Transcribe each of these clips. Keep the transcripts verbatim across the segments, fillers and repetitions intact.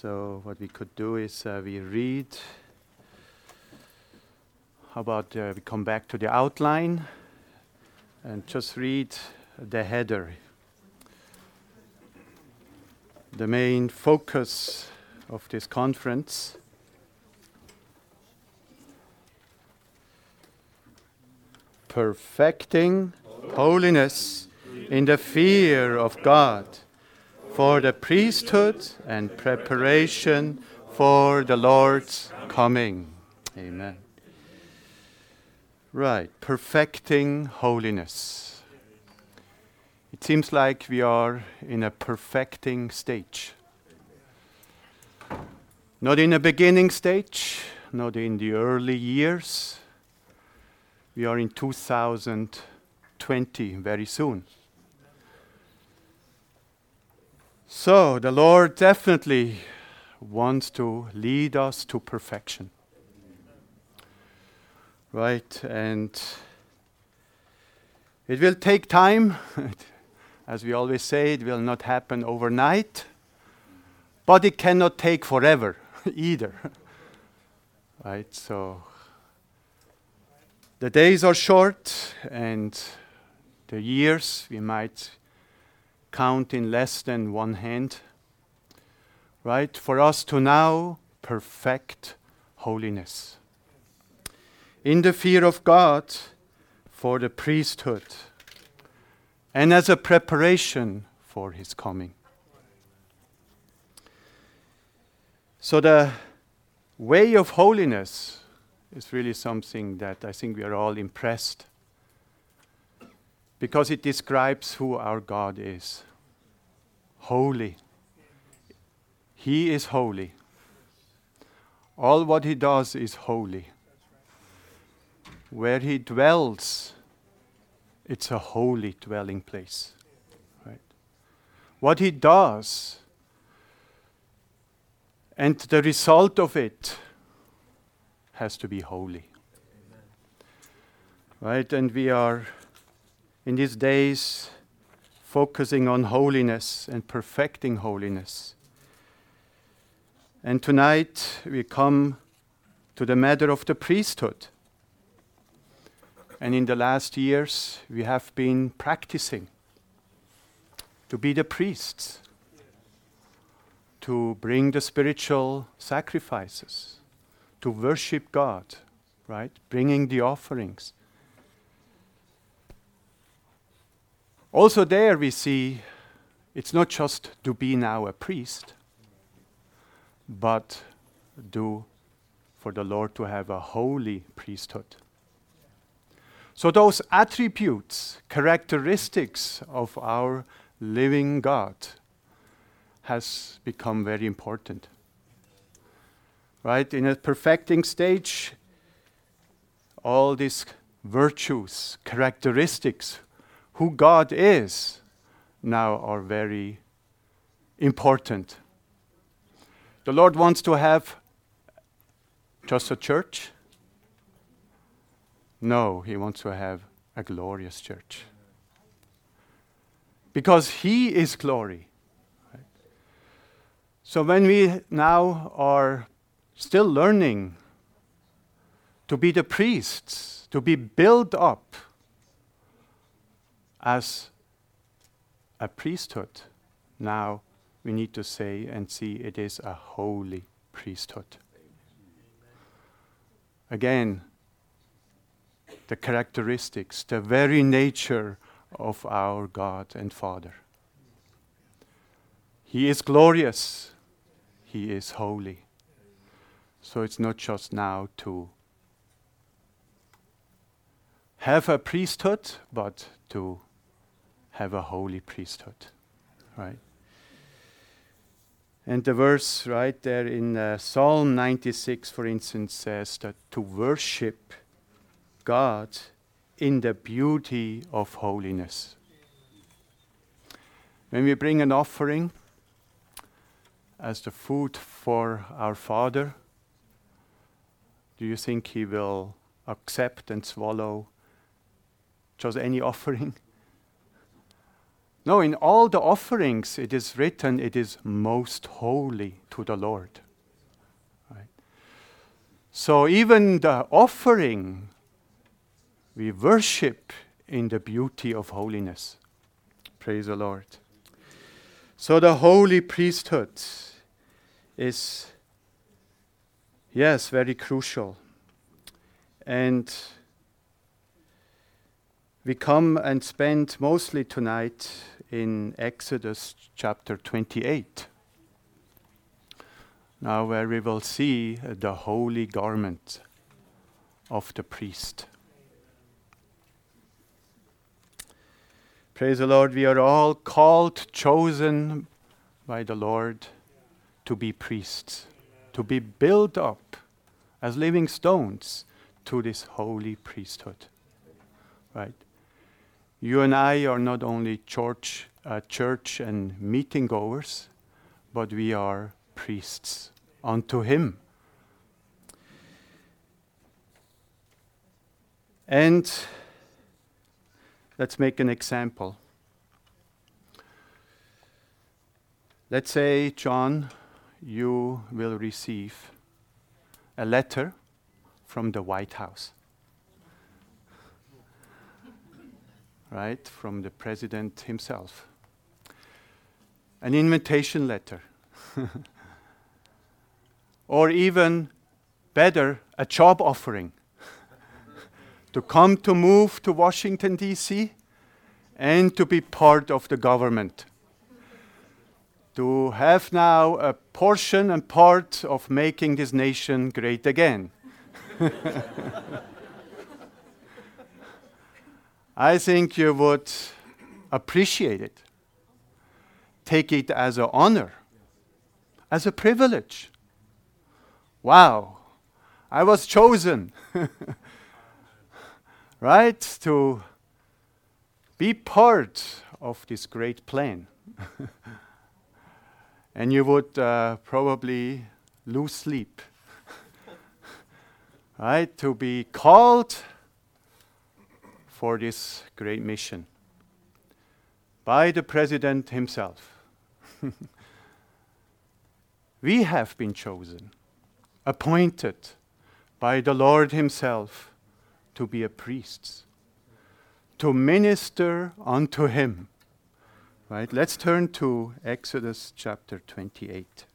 So what we could do is uh, we read. How about uh, we come back to the outline and just read the header. The main focus of this conference. Perfecting holiness in the fear of God, for the priesthood and preparation for the Lord's coming. Amen. Right, perfecting holiness. It seems like we are in a perfecting stage. Not in a beginning stage, not in the early years. We are in two thousand twenty very soon. So the Lord definitely wants to lead us to perfection. Right, and it will take time. As we always say, it will not happen overnight, but it cannot take forever either. Right, so the days are short and the years we might count in less than one hand. Right, for us to now perfect holiness. In the fear of God for the priesthood and as a preparation for his coming. So the way of holiness is really something that I think we are all impressed because it describes who our God is. Holy. He is holy. All what he does is holy. Where he dwells, it's a holy dwelling place. Right? What he does, and the result of it, has to be holy. Amen. Right? And we are, in these days, focusing on holiness and perfecting holiness. And tonight, we come to the matter of the priesthood. And in the last years, we have been practicing to be the priests, to bring the spiritual sacrifices, to worship God, right? Bringing the offerings. Also there we see it's not just to be now a priest, but do for the Lord to have a holy priesthood. So those attributes, characteristics of our living God has become very important. Right? In a perfecting stage, all these virtues, characteristics, who God is, now are very important. The Lord wants to have just a church. No, he wants to have a glorious church. Because he is glory. Right? So when we now are still learning to be the priests, to be built up as a priesthood, now we need to say and see it is a holy priesthood. Again, the characteristics, the very nature of our God and Father. He is glorious. He is holy. So it's not just now to have a priesthood, but to have a holy priesthood. Right? And the verse right there in uh, Psalm ninety-six, for instance, says that to worship God in the beauty of holiness. When we bring an offering as the food for our Father, do you think he will accept and swallow just any offering? No, in all the offerings it is written, it is most holy to the Lord. Right? So even the offering, we worship in the beauty of holiness. Praise the Lord. So the holy priesthood is, yes, very crucial. And we come and spend mostly tonight in Exodus chapter twenty-eight. Now where we will see the holy garment of the priest. Praise the Lord, we are all called, chosen by the Lord to be priests, to be built up as living stones to this holy priesthood. Right? You and I are not only church, uh, church and meeting goers, but we are priests unto Him. And let's make an example. Let's say, John, you will receive a letter from the White House. Right, from the president himself. An invitation letter. Or even better, a job offering. To come to move to Washington, D C and to be part of the government. To have now a portion and part of making this nation great again. I think you would appreciate it. Take it as an honor, as a privilege. Wow, I was chosen, right, to be part of this great plan. And you would uh, probably lose sleep, right, to be called for this great mission by the president himself. We have been chosen, appointed by the Lord himself to be a priests, to minister unto him. Right? Let's turn to Exodus chapter twenty-eight.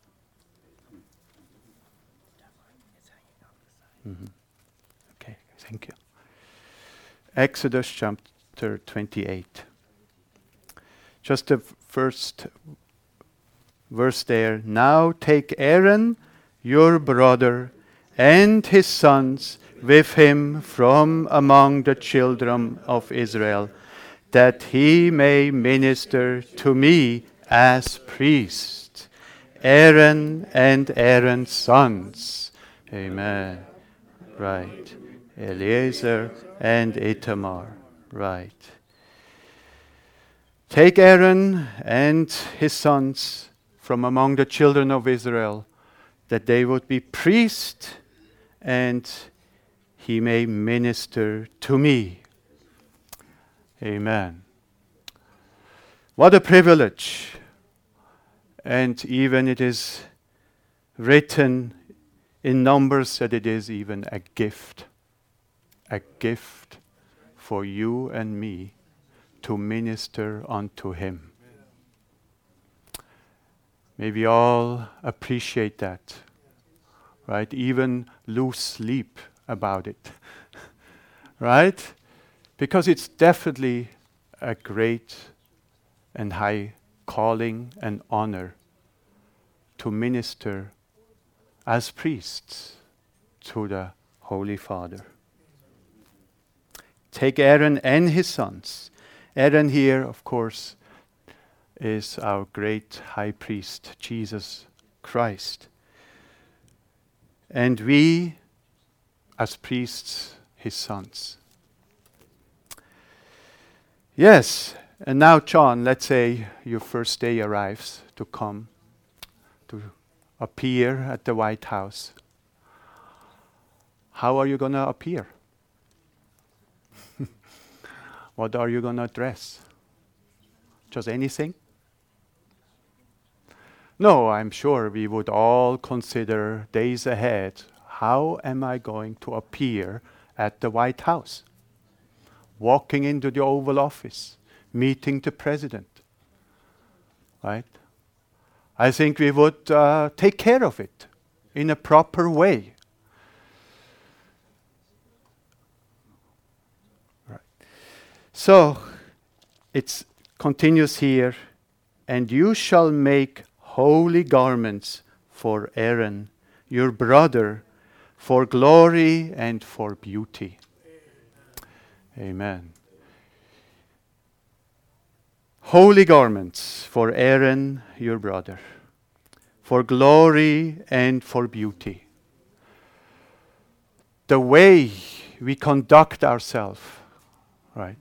Mm-hmm. Okay, thank you. Exodus chapter twenty-eight. Just the first verse there. Now take Aaron, your brother, and his sons with him from among the children of Israel, that he may minister to me as priest. Aaron and Aaron's sons. Amen. Right. Eleazar and Ithamar. Right. Take Aaron and his sons from among the children of Israel, that they would be priests, and he may minister to me. Amen. What a privilege. And even it is written in Numbers that it is even a gift. A gift for you and me to minister unto him. May we all appreciate that, right? Even lose sleep about it, right? Because it's definitely a great and high calling and honor to minister as priests to the Holy Father. Take Aaron and his sons. Aaron here, of course, is our great high priest, Jesus Christ. And we, as priests, his sons. Yes, and now, John, let's say your first day arrives to come, to appear at the White House. How are you going to appear? What are you going to address? Just anything? No, I'm sure we would all consider days ahead. How am I going to appear at the White House? Walking into the Oval Office, meeting the president, right? I think we would uh, take care of it in a proper way. Right. So it continues here, and you shall make holy garments for Aaron, your brother, for glory and for beauty. Amen. Holy garments for Aaron, your brother, for glory and for beauty. The way we conduct ourselves, right?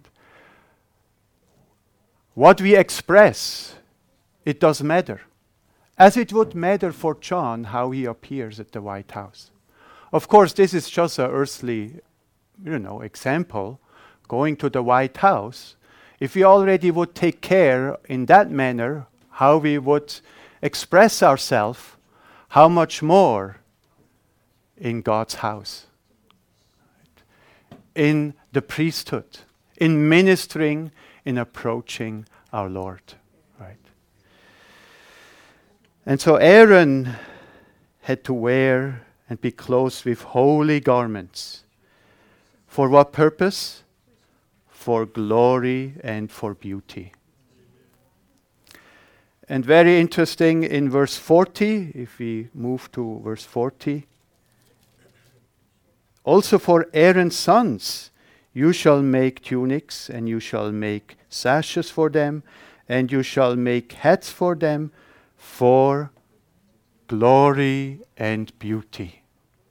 What we express, it does matter. As it would matter for John how he appears at the White House. Of course, this is just an earthly, you know, example. Going to the White House, if we already would take care in that manner how we would express ourselves, how much more in God's house, in the priesthood, in ministering, in approaching our Lord, right? And so Aaron had to wear and be clothed with holy garments. For what purpose? For glory and for beauty. And very interesting in verse forty, if we move to verse forty. Also for Aaron's sons, you shall make tunics, and you shall make sashes for them, and you shall make hats for them, for glory and beauty.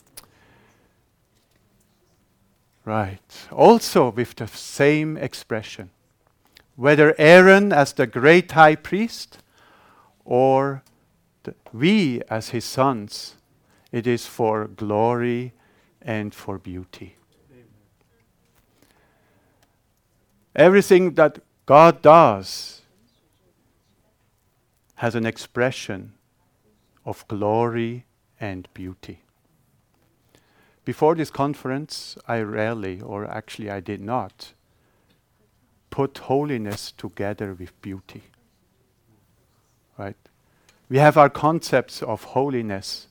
Right. Also with the same expression. Whether Aaron as the great high priest or the, we as his sons, it is for glory and for beauty. Amen. Everything that God does has an expression of glory and beauty. Before this conference, I rarely, or actually I did not, put holiness together with beauty. Right? We have our concepts of holiness.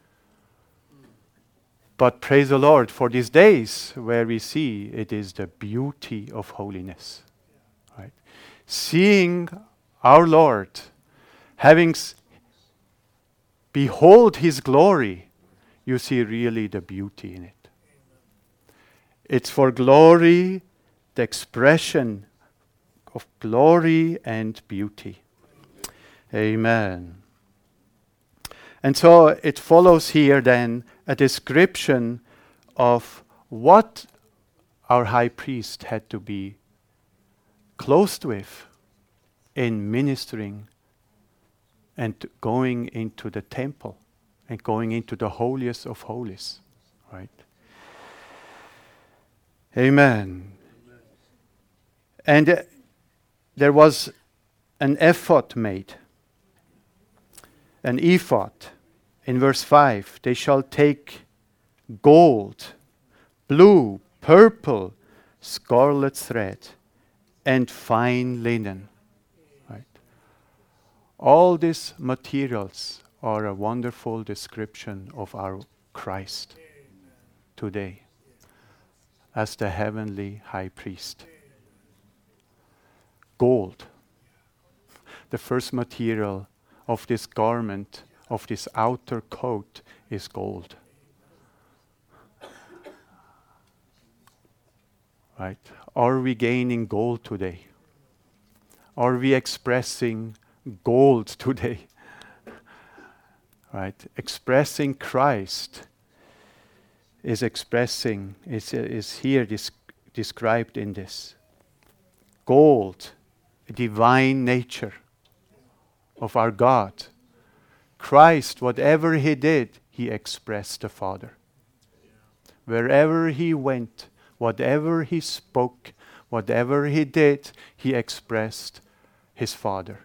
But praise the Lord for these days where we see it is the beauty of holiness. Right? Seeing our Lord, having s- behold his glory, you see really the beauty in it. It's for glory, the expression of glory and beauty. Amen. And so it follows here then a description of what our high priest had to be clothed with in ministering and going into the temple and going into the holiest of holies, right? Amen. Amen. And uh, there was an ephod made, an ephod. In verse five, they shall take gold, blue, purple, scarlet thread, and fine linen. Right? All these materials are a wonderful description of our Christ today as the heavenly high priest. Gold, the first material of this garment, of this outer coat, is gold. Right? Are we gaining gold today? Are we expressing gold today? Right? Expressing Christ is expressing, is, is here dis- described in this. Gold, a divine nature of our God. Christ, whatever he did, he expressed the Father. Wherever he went, whatever he spoke, whatever he did, he expressed his Father.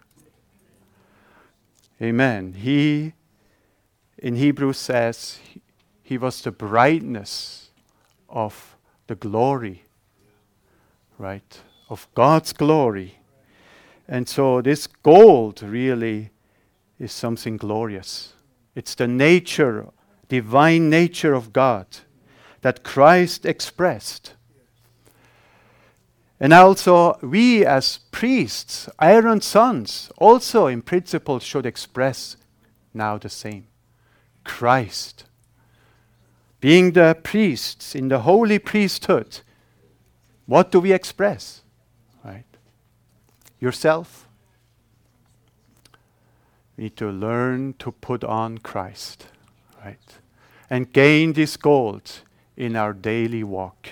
Amen. He, in Hebrews says, he, he was the brightness of the glory, right? Of God's glory. And so this gold really is something glorious. It's the nature, divine nature of God that Christ expressed. And also, we as priests, Aaron's sons, also in principle should express now the same. Christ. Being the priests in the holy priesthood, what do we express? Right? Yourself. We need to learn to put on Christ, right? And gain this gold in our daily walk.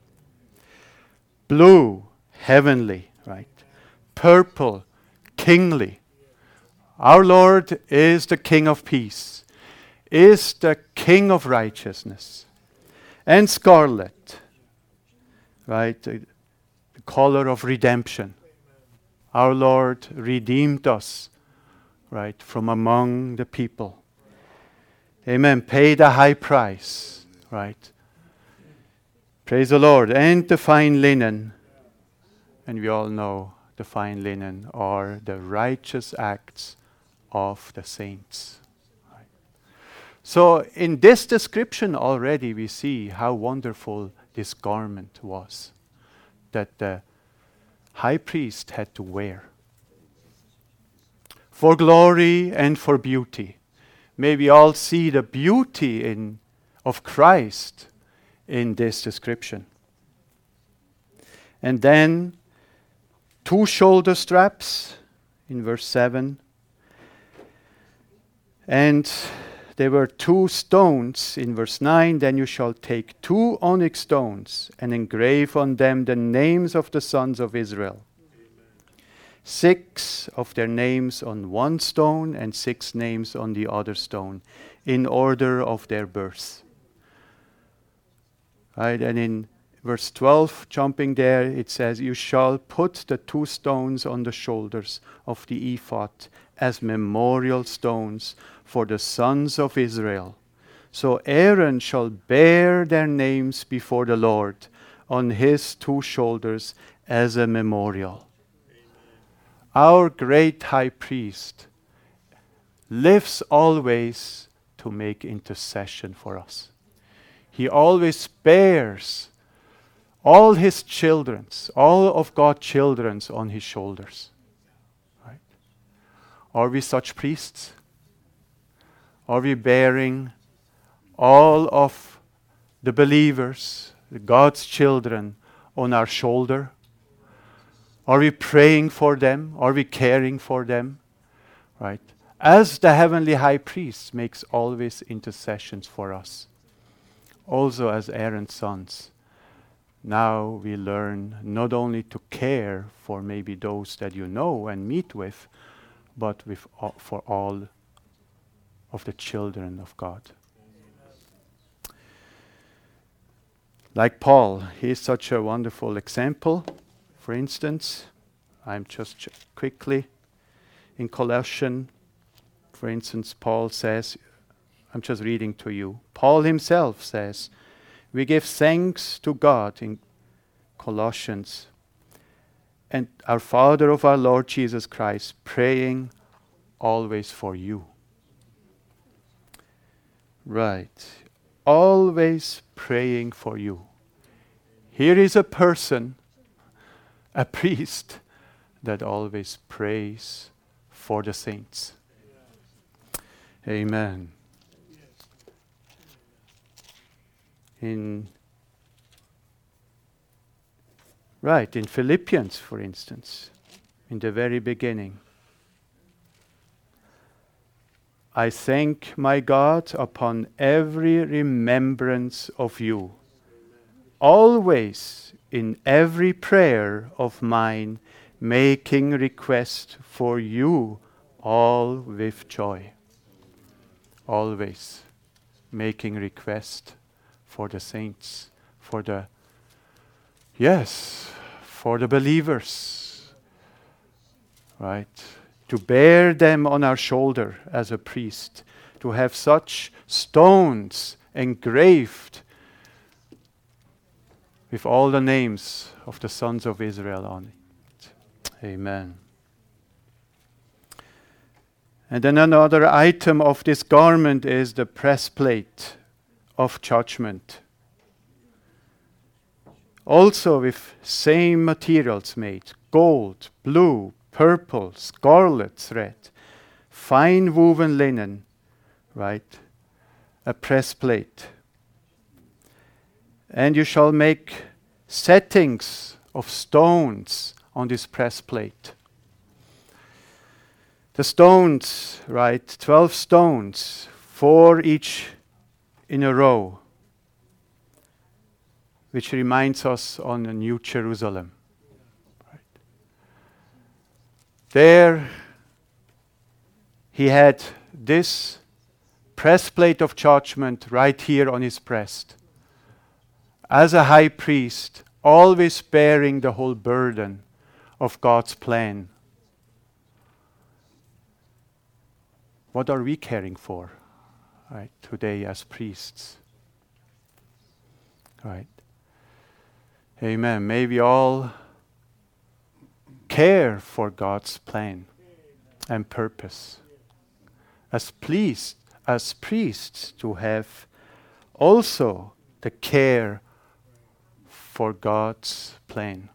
Blue, heavenly, right? Purple, kingly. Our Lord is the King of peace, is the King of righteousness. And scarlet, right? The, the color of redemption. Our Lord redeemed us, right, from among the people. Amen. Paid a high price, right? Praise the Lord. And the fine linen. And we all know the fine linen are the righteous acts of the saints. Right? So in this description already we see how wonderful this garment was that the high priest had to wear. For glory and for beauty. May we all see the beauty in, of Christ in this description. And then two shoulder straps in verse seven. And there were two stones in verse nine. Then you shall take two onyx stones and engrave on them the names of the sons of Israel. Six of their names on one stone and six names on the other stone in order of their birth. Right, and in verse twelve, jumping there, it says, you shall put the two stones on the shoulders of the ephod as memorial stones for the sons of Israel. So Aaron shall bear their names before the Lord on his two shoulders as a memorial. Our great high priest lives always to make intercession for us. He always bears all his children's, all of God's children's on his shoulders. Right? Are we such priests? Are we bearing all of the believers, God's children, on our shoulder? Are we praying for them? Are we caring for them? Right? As the heavenly high priest makes always intercessions for us. Also as Aaron's sons, now we learn not only to care for maybe those that you know and meet with, but with all, for all of the children of God. Like Paul, he is such a wonderful example. For instance, I'm just ch- quickly in Colossians, for instance, Paul says, I'm just reading to you. Paul himself says, we give thanks to God in Colossians and our Father of our Lord Jesus Christ, praying always for you. Right. Always praying for you. Here is a person, a priest, that always prays for the saints. Amen. In right in Philippians, for instance, in the very beginning, I thank my God upon every remembrance of you, always in every prayer of mine, making request for you all with joy. Always making request for the saints, for the, yes, for the believers. right? To bear them on our shoulder as a priest, to have such stones engraved with all the names of the sons of Israel on it. Amen. And then another item of this garment is the breastplate of judgment. Also with same materials made, gold, blue, purple, scarlet thread, fine woven linen, right? A breastplate. And you shall make settings of stones on this breastplate. The stones, right, twelve stones, four each in a row, which reminds us on the New Jerusalem. Right. There he had this breastplate of judgment right here on his breast. As a high priest, always bearing the whole burden of God's plan. What are we caring for, right, today as priests? Right. Amen. May we all care for God's plan and purpose. As pleased, as priests, to have also the care for God's plan.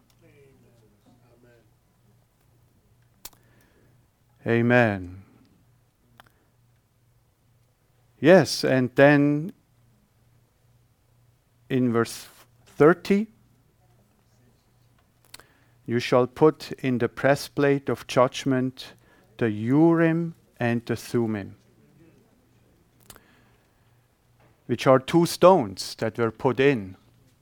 Amen. Yes, and then in verse thirty, you shall put in the breastplate of judgment the Urim and the Thummim, which are two stones that were put in.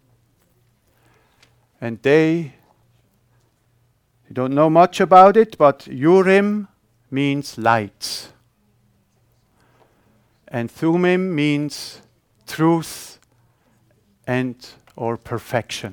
And they, you don't know much about it, but Urim means lights. And Thummim means truth and or perfection.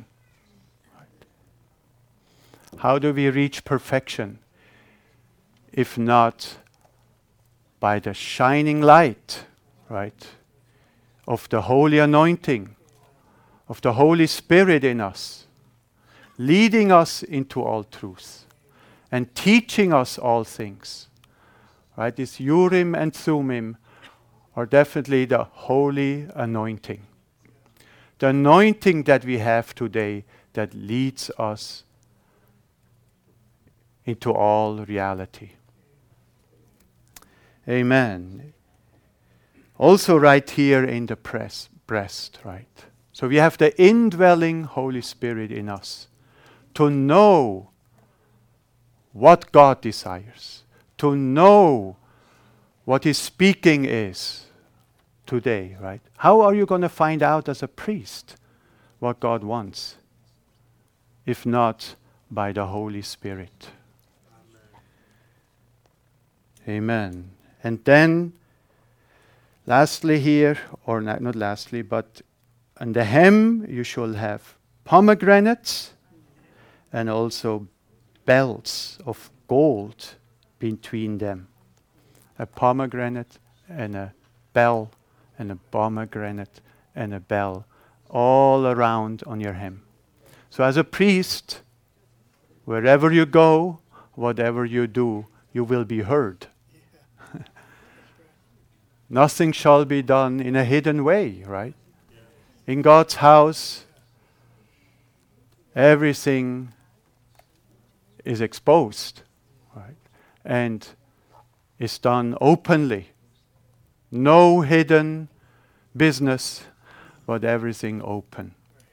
Right. How do we reach perfection? If not by the shining light, right, of the holy anointing, of the Holy Spirit in us, leading us into all truth and teaching us all things. Right? This Urim and Thummim are definitely the holy anointing. The anointing that we have today that leads us into all reality. Amen. Also right here in the press, breast, right? So we have the indwelling Holy Spirit in us to know what God desires, to know what His speaking is today, right? How are you going to find out as a priest what God wants, if not by the Holy Spirit? Amen. Amen. And then, lastly here, or not, not lastly, but on the hem you shall have pomegranates and also belts of gold between them. A pomegranate and a bell and a pomegranate and a bell all around on your hem. So as a priest, wherever you go, whatever you do, you will be heard. Yeah. Nothing shall be done in a hidden way, right? Yeah. In God's house, everything is exposed, right? And is done openly. No hidden business, but everything open.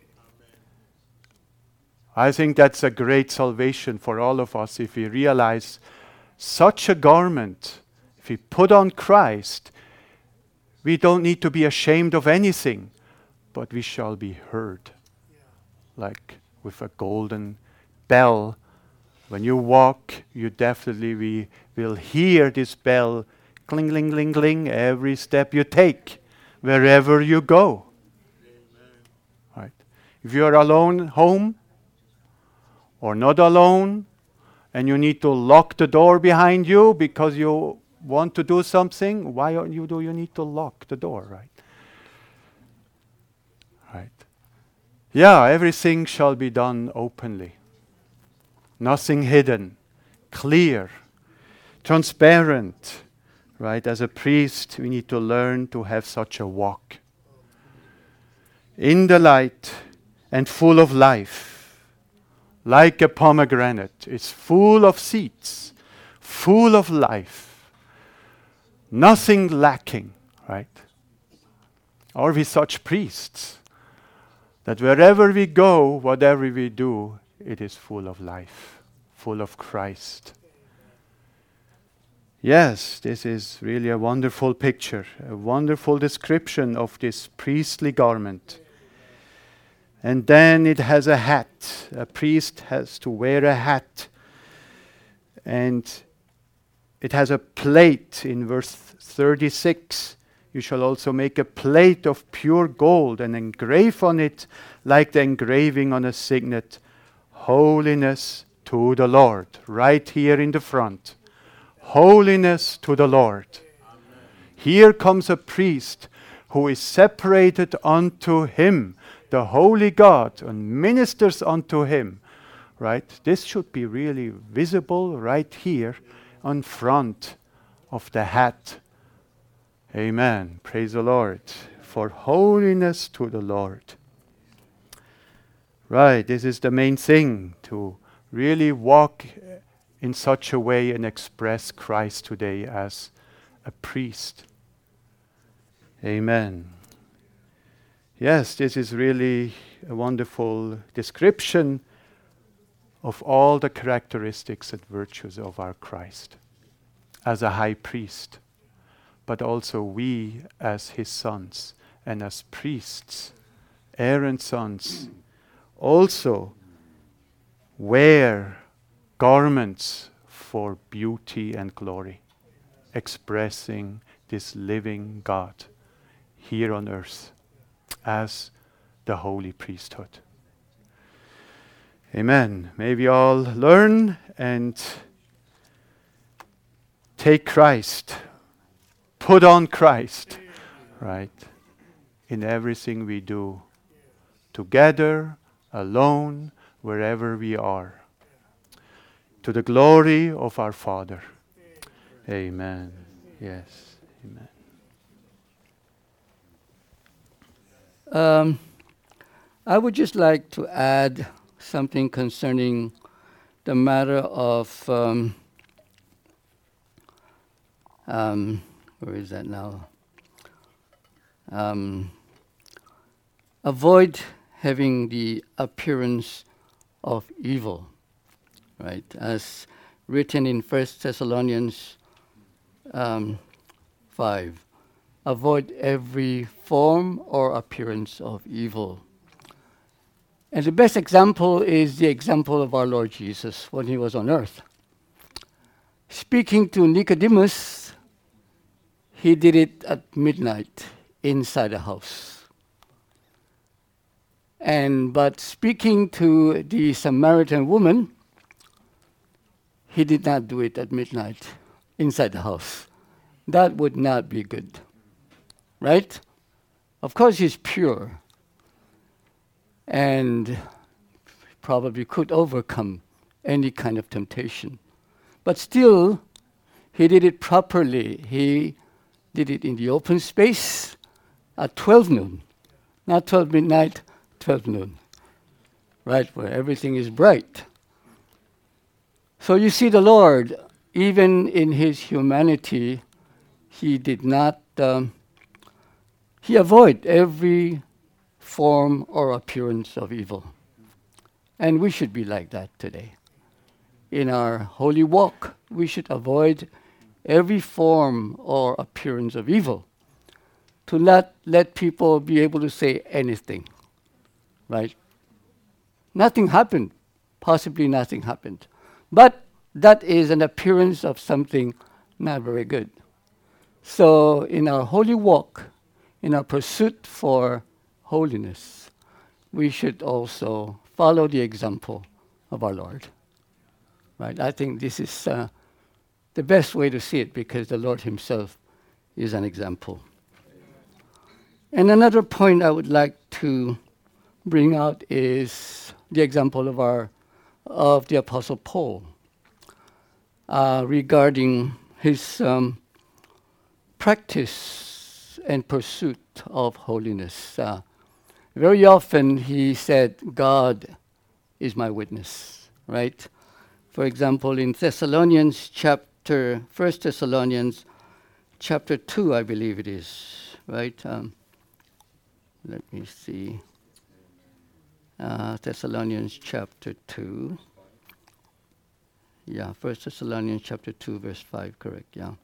I think that's a great salvation for all of us if we realize such a garment, if we put on Christ, we don't need to be ashamed of anything, but we shall be heard. Yeah. Like with a golden bell. When you walk, you definitely we will hear this bell cling, cling, cling, cling every step you take, wherever you go. Amen. Right. If you are alone home or not alone, and you need to lock the door behind you because you want to do something, why don't you do you need to lock the door, right? Right. Yeah, everything shall be done openly. Nothing hidden, clear, transparent, right? As a priest, we need to learn to have such a walk. In the light and full of life, like a pomegranate. It's full of seeds, full of life, nothing lacking, right? Are we such priests that wherever we go, whatever we do, it is full of life, full of Christ? Yes, this is really a wonderful picture, a wonderful description of this priestly garment. And then it has a hat. A priest has to wear a hat. And it has a plate in verse thirty-six. You shall also make a plate of pure gold and engrave on it, like the engraving on a signet, holiness to the Lord. Right here in the front. Holiness to the Lord. Amen. Here comes a priest who is separated unto him, the holy God, and ministers unto him. Right? This should be really visible right here on front of the hat. Amen. Praise the Lord. For holiness to the Lord. Right, this is the main thing, to really walk in such a way and express Christ today as a priest. Amen. Yes, this is really a wonderful description of all the characteristics and virtues of our Christ as a high priest, but also we as his sons and as priests, Aaron's sons, also wear garments for beauty and glory, expressing this living God here on earth as the holy priesthood. Amen. May we all learn and take Christ, put on Christ, right, in everything we do, together, alone, wherever we are, to the glory of our Father. Amen. Yes. Amen. Um, I would just like to add something concerning the matter of, um, um, where is that now? Um, avoid having the appearance of evil, right? As written in First Thessalonians um, five. Avoid every form or appearance of evil. And the best example is the example of our Lord Jesus when he was on earth. Speaking to Nicodemus, he did it at midnight inside a house. And but speaking to the Samaritan woman, he did not do it at midnight inside the house. That would not be good. Right? Of course, he's pure and probably could overcome any kind of temptation. But still, he did it properly. He did it in the open space at twelve noon. Not twelve midnight, twelve noon. Right, where everything is bright. So you see the Lord, even in his humanity, he did not... Um, He avoided every form or appearance of evil. And we should be like that today. In our holy walk, we should avoid every form or appearance of evil, to not let people be able to say anything, right? Nothing happened. Possibly nothing happened. But that is an appearance of something not very good. So in our holy walk, in our pursuit for holiness, we should also follow the example of our Lord. Right? I think this is uh, the best way to see it, because the Lord himself is an example. And another point I would like to bring out is the example of our of the Apostle Paul uh, regarding his um, practice and pursuit of holiness. Uh, very often he said, God is my witness, right? For example, in Thessalonians chapter, First Thessalonians chapter two, I believe it is, right? Um, let me see. Uh, Thessalonians chapter two. Yeah, First Thessalonians chapter two, verse five, correct, yeah.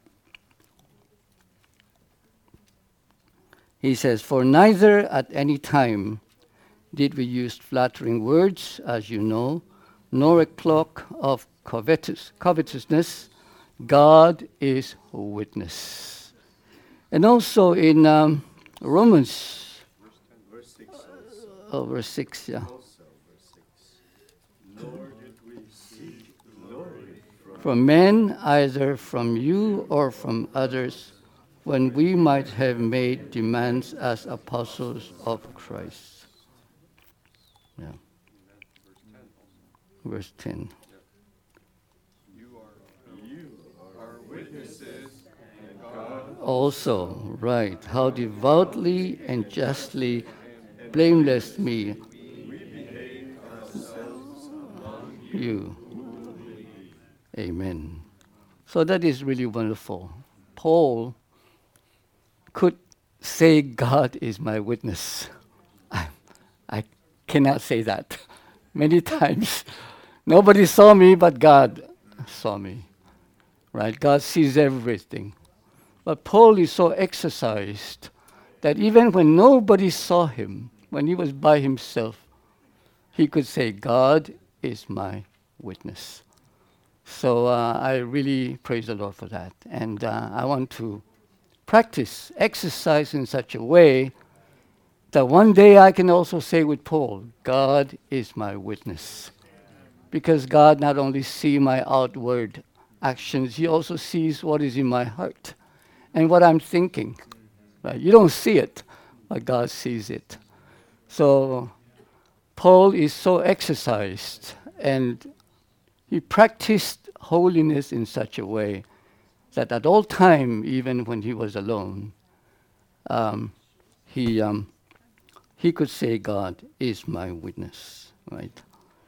He says, for neither at any time did we use flattering words, as you know, nor a cloak of covetous, covetousness. God is a witness. And also in um, Romans, verse six, uh, oh, verse six, yeah. also verse six. Nor did we seek glory from From men, either from you or from others, when we might have made demands as apostles of Christ. Yeah. Verse ten. you are you are witnesses, and God Also, right, how devoutly and justly blameless me you. Amen. So that is really wonderful. Paul could say, God is my witness. I, I cannot say that many times. Nobody saw me, but God saw me. Right? God sees everything. But Paul is so exercised that even when nobody saw him, when he was by himself, he could say, God is my witness. So uh, I really praise the Lord for that. And uh, I want to practice, exercise in such a way that one day I can also say with Paul, God is my witness. Because God not only sees my outward actions, he also sees what is in my heart and what I'm thinking. Right? You don't see it, but God sees it. So Paul is so exercised, and he practiced holiness in such a way that at all time, even when he was alone, um, he um, he could say, God is my witness, right?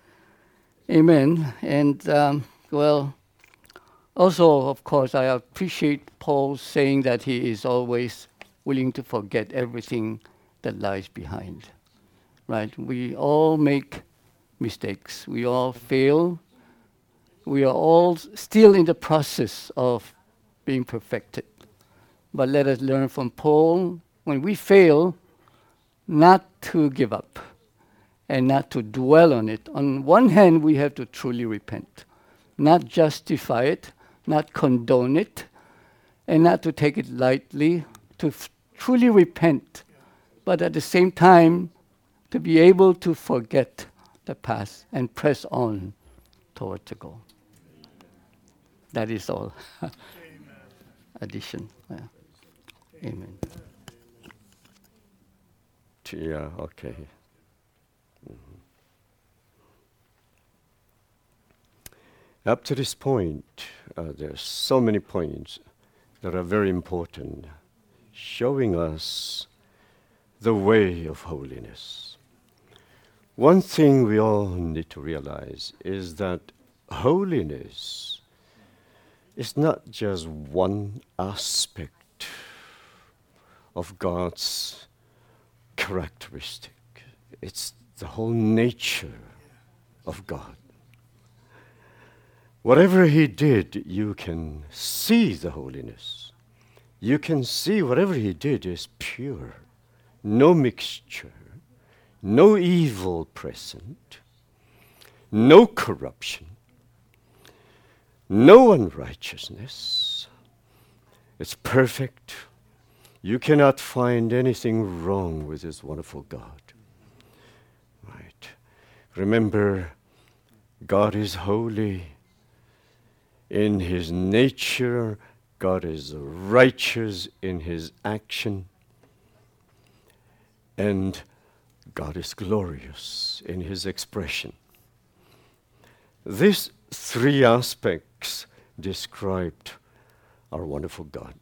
Amen. And, um, well, also, of course, I appreciate Paul saying that he is always willing to forget everything that lies behind, right? We all make mistakes. We all fail. We are all still in the process of being perfected. But let us learn from Paul, when we fail, not to give up and not to dwell on it. On one hand, we have to truly repent, not justify it, not condone it, and not to take it lightly, to f- truly repent, but at the same time, to be able to forget the past and press on towards the goal. That is all. Addition. Yeah. Amen. Yeah, okay. Mhm. Up to this point, uh, there are so many points that are very important, showing us the way of holiness. One thing we all need to realize is that holiness is not just one aspect of God's characteristic. It's the whole nature of God. Whatever he did, you can see the holiness. You can see whatever he did is pure, no mixture, no evil present, no corruption, no unrighteousness. It's perfect. You cannot find anything wrong with this wonderful God. Right. Remember, God is holy, In his nature, God is righteous in his action, and God is glorious in his expression. These three aspects described our wonderful God.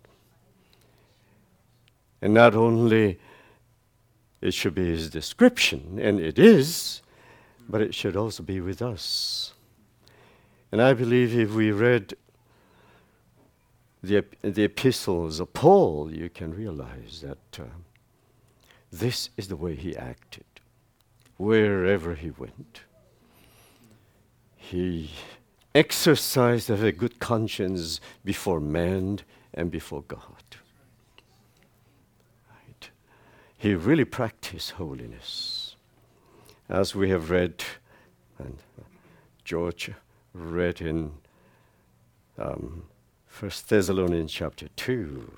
And not only it should be his description, and it is, but it should also be with us. And I believe if we read the, ep- the epistles of Paul, you can realize that uh, this is the way he acted wherever he went. He exercised a good conscience before man and before God. Right. He really practiced holiness. As we have read, and George read in um, First Thessalonians chapter two.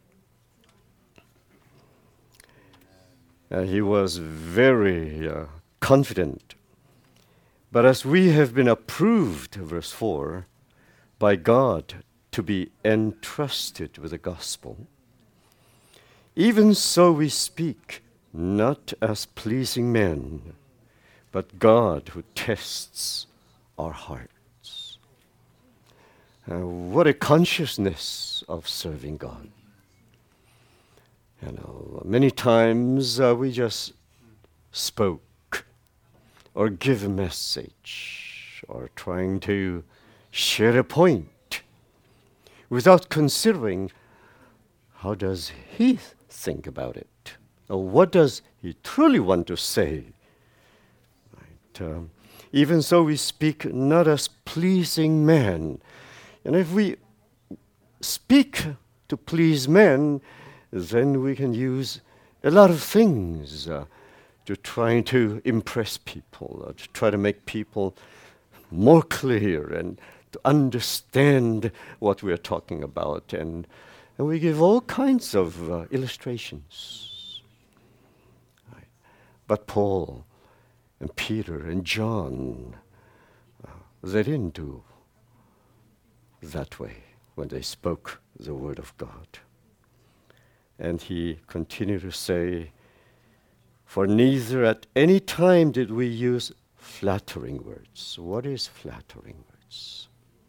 Uh, he was very uh, confident. But as we have been approved, verse four, by God to be entrusted with the gospel, even so we speak, not as pleasing men, but God who tests our hearts. Uh, what a consciousness of serving God. You know, many times uh, we just spoke or give a message or trying to share a point without considering how does he think about it, or what does he truly want to say. Right? Um, even so we speak not as pleasing men. And if we speak to please men, then we can use a lot of things uh, to try to impress people, or to try to make people more clear and to understand what we are talking about. And, and we give all kinds of uh, illustrations. Right. But Paul and Peter and John, uh, they didn't do that way when they spoke the word of God. And he continued to say, for neither at any time did we use flattering words. What is flattering words?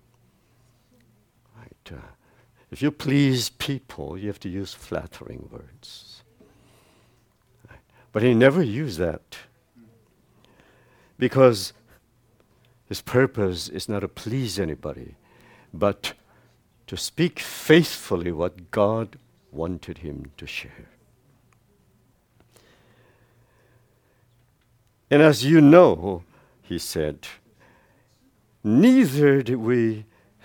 Right. Uh, if you please people, you have to use flattering words. Right. But he never used that, because his purpose is not to please anybody, but to speak faithfully what God wanted him to share. And as you know, he said, neither did we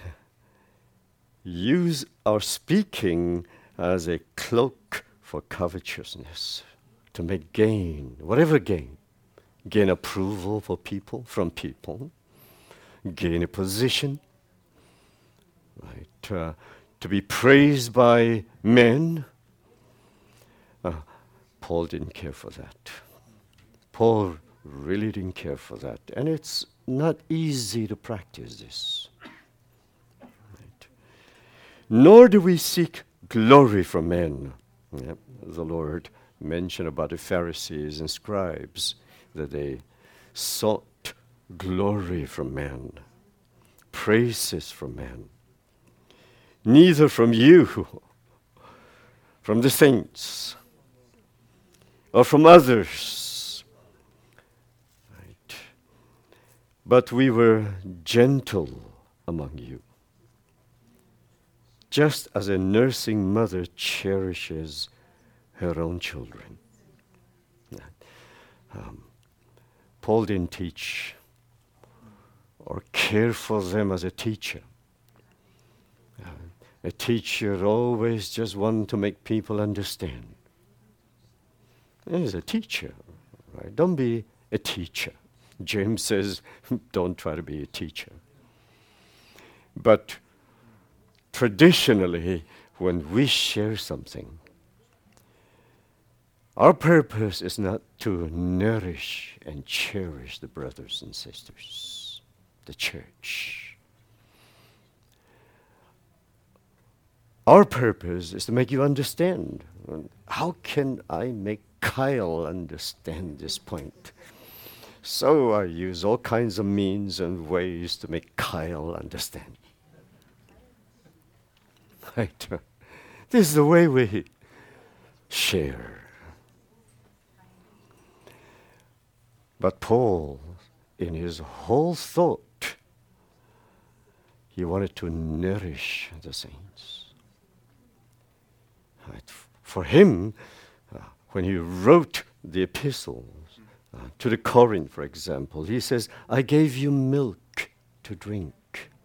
use our speaking as a cloak for covetousness, to make gain, whatever gain, gain approval for people, from people, gain a position, right, uh, to be praised by men. Uh, Paul didn't care for that. Paul really didn't care for that. And it's not easy to practice this. Right. Nor do we seek glory from men. Yep. The Lord mentioned about the Pharisees and scribes, that they sought glory from men, praises from men. Neither from you, from the saints, or from others. Right. But we were gentle among you, just as a nursing mother cherishes her own children. Um, Paul didn't teach or care for them as a teacher. Uh, a teacher always just wants to make people understand. He's a teacher, right? Don't be a teacher. James says, don't try to be a teacher. But traditionally, when we share something, our purpose is not to nourish and cherish the brothers and sisters, the church. Our purpose is to make you understand. How can I make Kyle understand this point? So I use all kinds of means and ways to make Kyle understand. Right? This is the way we share. But Paul, in his whole thought, he wanted to nourish the saints. Right? For him, uh, when he wrote the epistles uh, to the Corinth, for example, he says, I gave you milk to drink.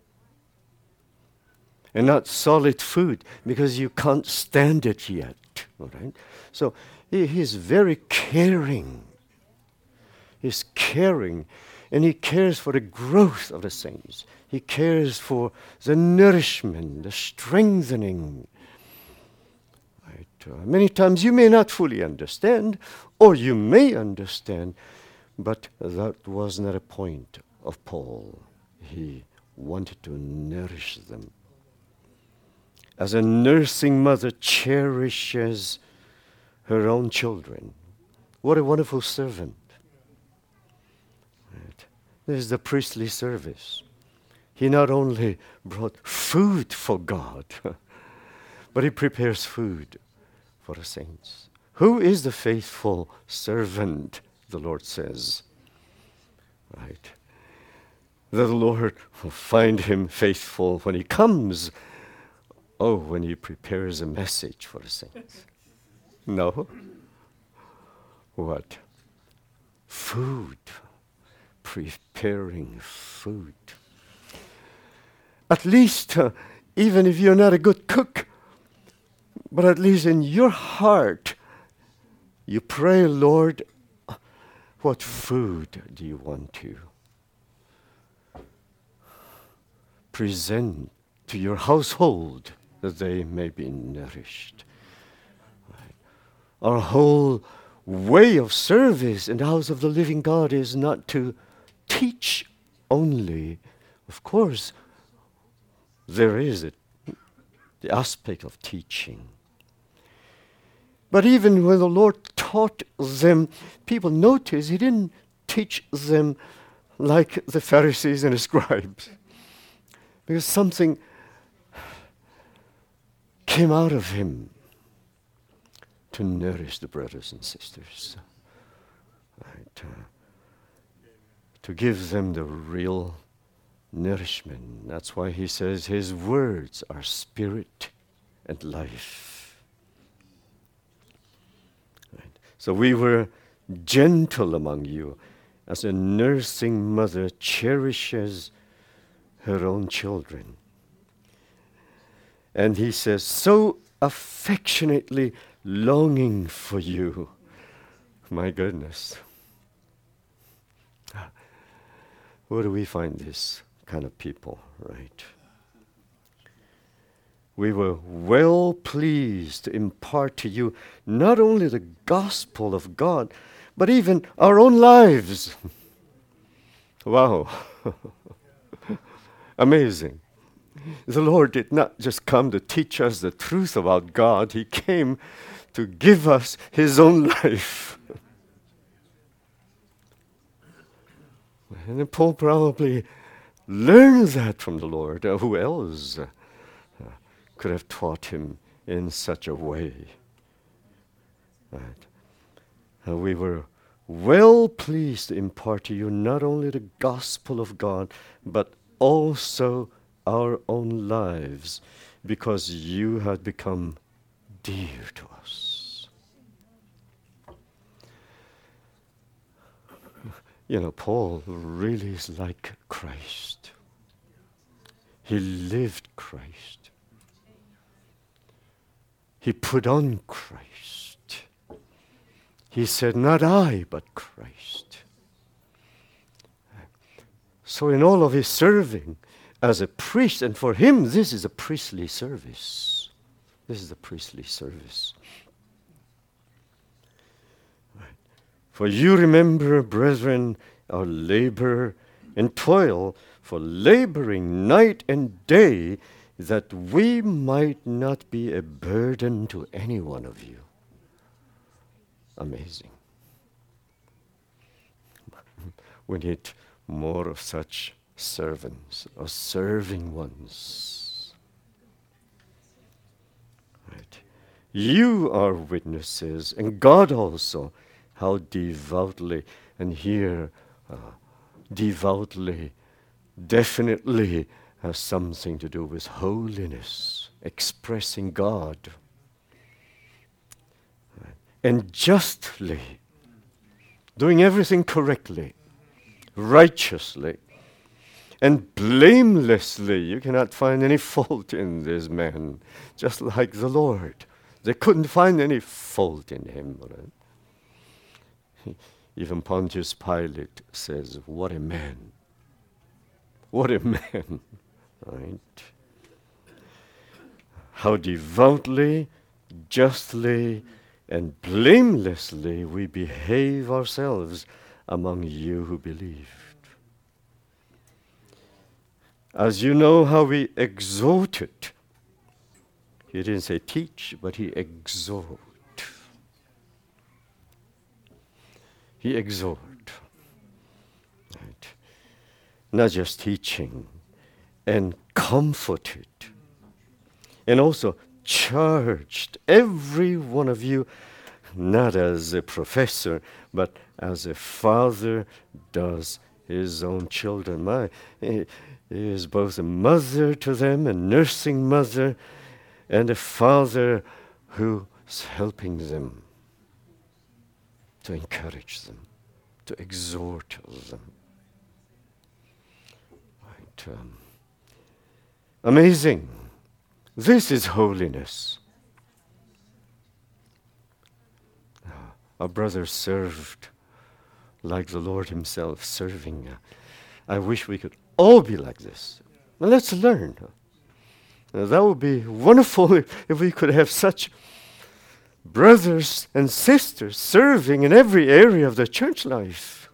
And not solid food, because you can't stand it yet. All right? So he, he's very caring. He's caring, and he cares for the growth of the saints. He cares for the nourishment, the strengthening. Right? Uh, many times you may not fully understand, or you may understand, but that was not a point of Paul. He wanted to nourish them. As a nursing mother cherishes her own children. What a wonderful servant. Right. This is the priestly service. He not only brought food for God, but he prepares food for the saints. Who is the faithful servant, the Lord says? Right. The Lord will find him faithful when he comes. Oh, when he prepares a message for the saints. No. What? Food. Preparing food. At least, uh, even if you're not a good cook, but at least in your heart, you pray, Lord, what food do you want to present to your household, that they may be nourished? Right. Our whole way of service in the house of the living God is not to teach only. Of course, there is a, the aspect of teaching. But even when the Lord taught them, people notice he didn't teach them like the Pharisees and the scribes. Because something came out of him to nourish the brothers and sisters, right? Uh, to give them the real nourishment. That's why he says his words are spirit and life. Right? So we were gentle among you, as a nursing mother cherishes her own children. And he says, so affectionately longing for you. My goodness. Where do we find this kind of people, right? We were well pleased to impart to you not only the gospel of God, but even our own lives. Wow. Amazing. The Lord did not just come to teach us the truth about God. He came to give us his own life. And Paul probably learned that from the Lord. Uh, who else uh, could have taught him in such a way? Right. Uh, we were well pleased to impart to you not only the gospel of God, but also our own lives, because you had become dear to us. You know, Paul really is like Christ. He lived Christ. He put on Christ. He said, not I, but Christ. So in all of his serving as a priest, and for him this is a priestly service. This is a priestly service. Right. For you remember, brethren, our labor and toil, for laboring night and day that we might not be a burden to any one of you. Amazing. We need more of such servants, or serving ones. Right. You are witnesses, and God also, how devoutly, and here, uh, devoutly, definitely has something to do with holiness, expressing God. Right. And justly, doing everything correctly, righteously, and blamelessly. You cannot find any fault in this man, just like the Lord. They couldn't find any fault in him. Right? Even Pontius Pilate says, what a man. What a man. Right? How devoutly, justly, and blamelessly we behave ourselves among you who believed. As you know how we exhorted. He didn't say teach, but he exhort. He exhort. Right. Not just teaching, and comforted, and also charged every one of you, not as a professor, but as a father does his own children. My, he is both a mother to them, a nursing mother, and a father who's helping them, to encourage them, to exhort them. Right, um, amazing. This is holiness. Uh, our brother served like the Lord himself, serving. Uh, I wish we could all be like this. Now let's learn. Uh, that would be wonderful if, if we could have such brothers and sisters serving in every area of the church life.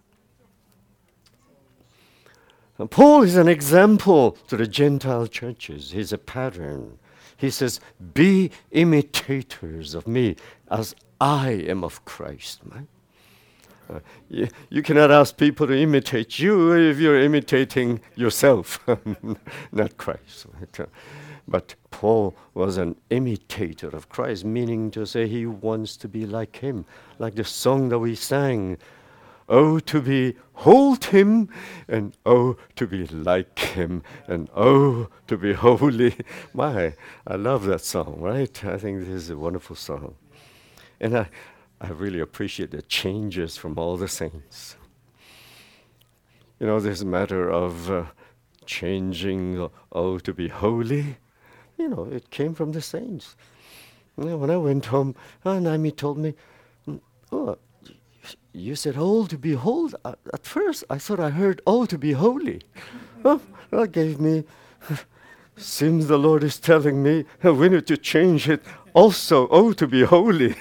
And Paul is an example to the Gentile churches. He's a pattern. He says, be imitators of me as I am of Christ. Man. Uh, you, you cannot ask people to imitate you if you're imitating yourself, not Christ. Right? Uh, but Paul was an imitator of Christ, meaning to say he wants to be like him, like the song that we sang. Oh, to behold him, and oh, to be like him, and oh, to be holy. My, I love that song, right? I think this is a wonderful song. And I, I really appreciate the changes from all the saints. You know, this matter of uh, changing, uh, oh, to be holy, you know, it came from the saints. You know, when I went home, uh, Naomi told me, oh, you said, oh, to behold. Uh, at first, I thought I heard, oh, to be holy. Oh, that gave me, seems the Lord is telling me, uh, we need to change it also, oh, to be holy.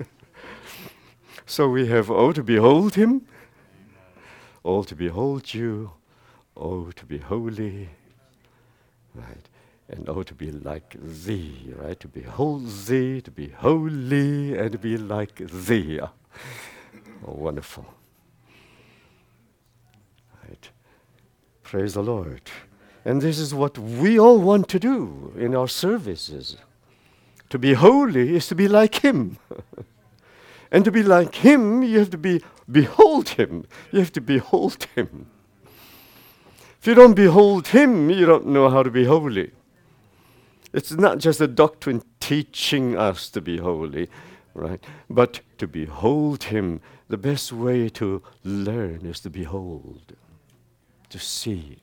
So we have, oh, to behold him, oh, to behold you, oh, to be holy, right? And oh, to be like thee, right? To behold thee, to be holy, and to be like thee. Oh, wonderful. Right. Praise the Lord. And this is what we all want to do in our services. To be holy is to be like him. And to be like him, you have to be behold him. You have to behold him. If you don't behold him, you don't know how to be holy. It's not just a doctrine teaching us to be holy, right? But to behold him, the best way to learn is to behold, to see.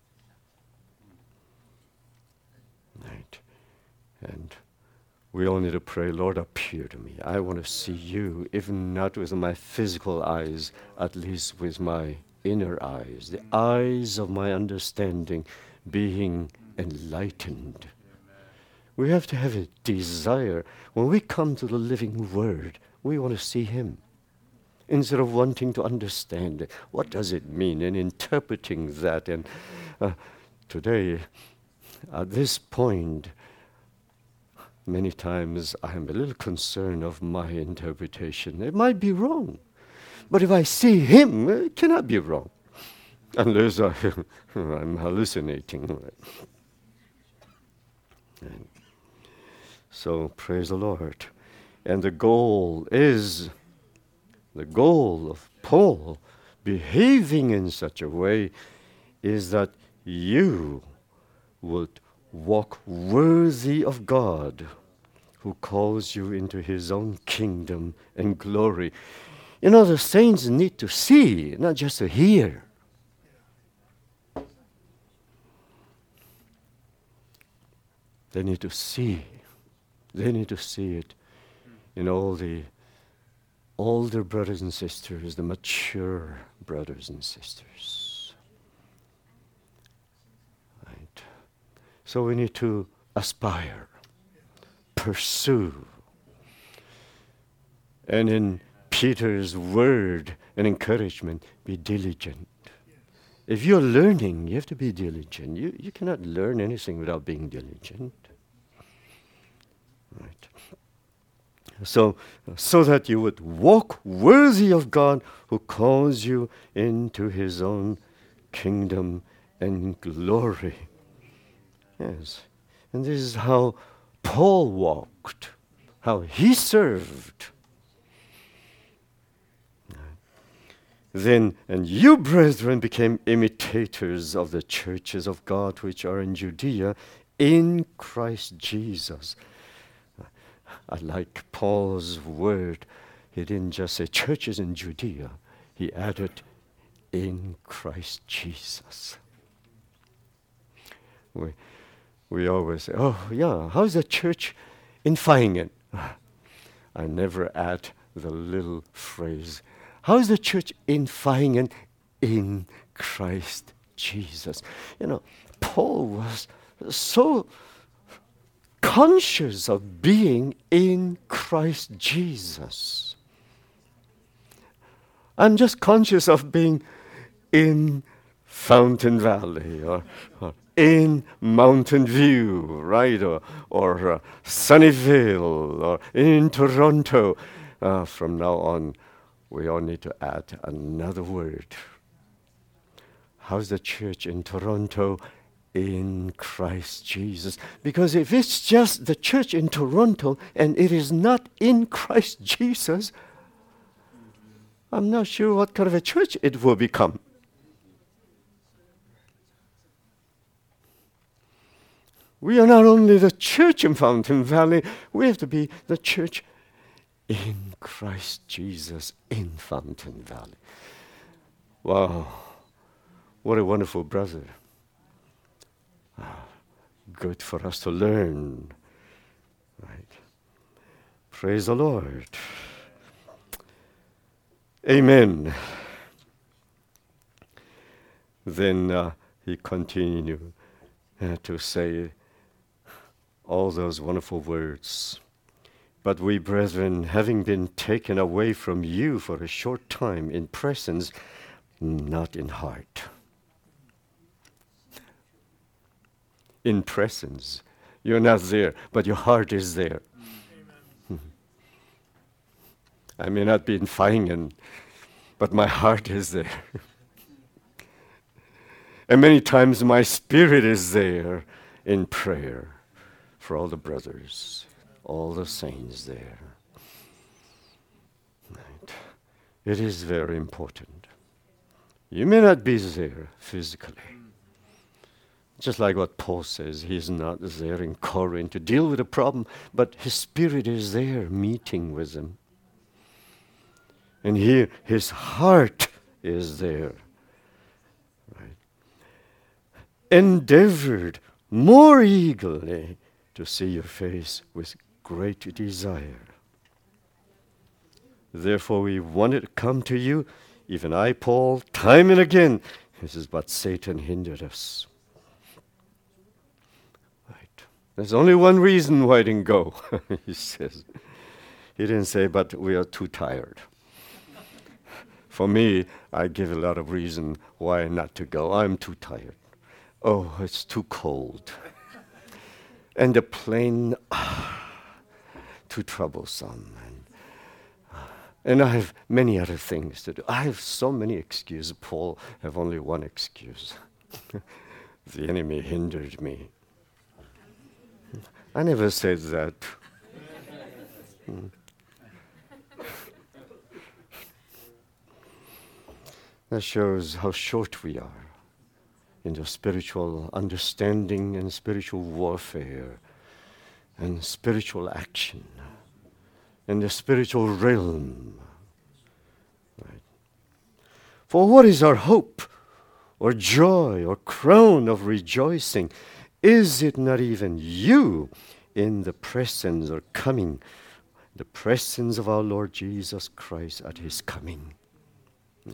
Right? And we all need to pray, Lord, appear to me. I want to see you, if not with my physical eyes, at least with my inner eyes, the eyes of my understanding being enlightened. We have to have a desire. When we come to the living Word, we want to see him. Instead of wanting to understand it. What does it mean? And interpreting that. And uh, today, at this point, many times I am a little concerned of my interpretation. It might be wrong. But if I see him, it cannot be wrong. Unless I, I'm hallucinating. And so, praise the Lord. And the goal is, the goal of Paul behaving in such a way is that you would walk worthy of God, who calls you into his own kingdom and glory. You know, the saints need to see, not just to hear. They need to see. They need to see it in all the older brothers and sisters, the mature brothers and sisters. Right? So we need to aspire, pursue. And in Peter's word and encouragement, be diligent. If you're learning, you have to be diligent. You, you cannot learn anything without being diligent. Right. So, so that you would walk worthy of God who calls you into his own kingdom and glory. Yes. And this is how Paul walked, how he served. Then, and you, brethren, became imitators of the churches of God which are in Judea in Christ Jesus. I like Paul's word. He didn't just say churches in Judea. He added, in Christ Jesus. We, we always say, oh, yeah, how's the church in Feingen? I never add the little phrase, how's the church in Feingen? In Christ Jesus. You know, Paul was so conscious of being in Christ Jesus. I'm just conscious of being in Fountain Valley or, or in Mountain View, right? Or, or uh, Sunnyvale or in Toronto. Uh, from now on, we all need to add another word. How's the church in Toronto? In Christ Jesus. Because if it's just the church in Toronto and it is not in Christ Jesus, I'm not sure what kind of a church it will become. We are not only the church in Fountain Valley, we have to be the church in Christ Jesus in Fountain Valley. Wow, what a wonderful brother. Ah, good for us to learn. Right. Praise the Lord. Amen. Then uh, he continued uh, to say all those wonderful words. But we, brethren, having been taken away from you for a short time in presence, not in heart. In presence. You're not there, but your heart is there. I may not be in Feingen, but my heart is there. And many times my spirit is there in prayer for all the brothers, all the saints there. Right. It is very important. You may not be there physically. Just like what Paul says, he's not there in Corinth to deal with a problem, but his spirit is there meeting with them. And here, his heart is there. Right. Endeavored more eagerly to see your face with great desire. Therefore, we wanted to come to you, even I, Paul, time and again. This is what Satan hindered us. There's only one reason why I didn't go, he says. He didn't say, but we are too tired. For me, I give a lot of reason why not to go. I'm too tired. Oh, it's too cold. and the plane ah, too troublesome. And, ah, and I have many other things to do. I have so many excuses. Paul have only one excuse. The enemy hindered me. I never said that. Hmm. That shows how short we are in the spiritual understanding and spiritual warfare and spiritual action in the spiritual realm. Right. For what is our hope or joy or crown of rejoicing? Is it not even you in the presence or coming, the presence of our Lord Jesus Christ at his coming? Right.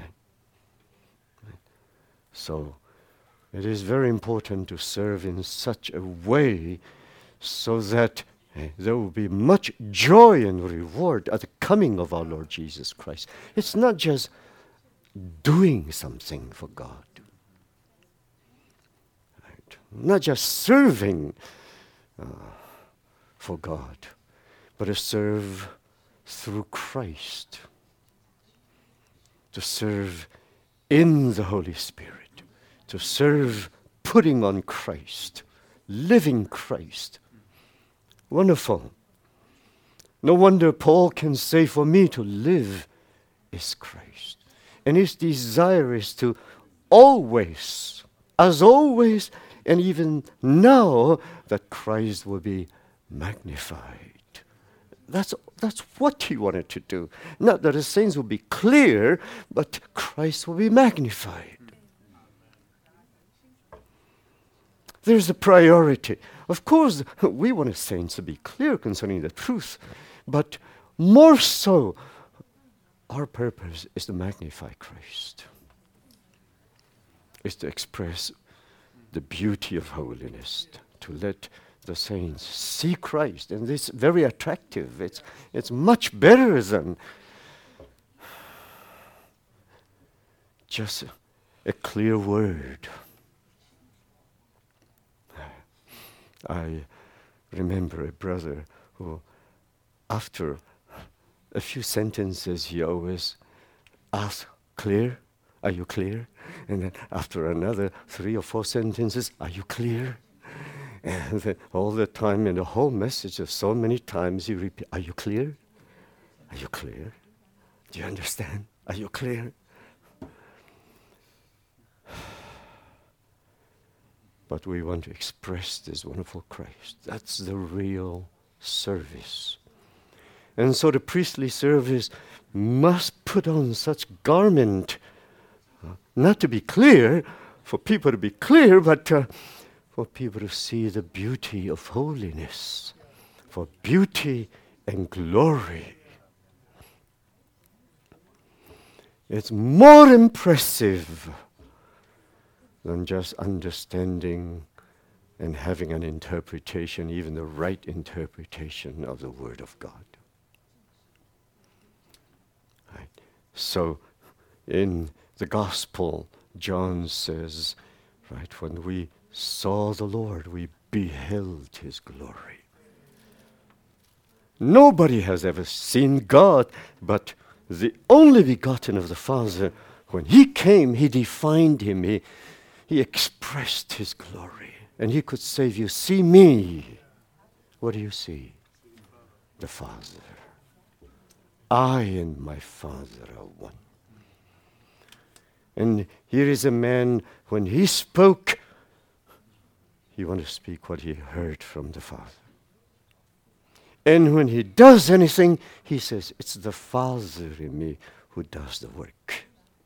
So it is very important to serve in such a way so that eh, there will be much joy and reward at the coming of our Lord Jesus Christ. It's not just doing something for God, right? Not just serving uh, for God, but to serve through Christ, to serve in the Holy Spirit, to serve putting on Christ, living Christ. Wonderful. No wonder Paul can say, for me to live is Christ. And his desire is to always, as always, and even now, that Christ will be magnified. That's, that's what he wanted to do. Not that the saints will be clear, but Christ will be magnified. There's a priority. Of course, we want the saints to be clear concerning the truth, but more so, our purpose is to magnify Christ, is to express the beauty of holiness, to let the saints see Christ. And it's very attractive. It's, it's much better than just a, a clear word. I remember a brother who, after a few sentences, he always asked, clear? Are you clear? And then after another three or four sentences, are you clear? And then all the time in the whole message, of so many times he repeat, are you clear? Are you clear? Do you understand? Are you clear? But we want to express this wonderful Christ. That's the real service. And so the priestly service must put on such garment, uh, not to be clear, for people to be clear, but uh, for people to see the beauty of holiness, for beauty and glory. It's more impressive than just understanding and having an interpretation, even the right interpretation of the Word of God. Right. So in the Gospel, John says, right, when we saw the Lord, we beheld his glory. Nobody has ever seen God, but the only begotten of the Father, when he came, he defined him, he He expressed his glory. And he could say, if you see me, what do you see? The Father. I and my Father are one. And here is a man, when he spoke, he wanted to speak what he heard from the Father. And when he does anything, he says, it's the Father in me who does the work.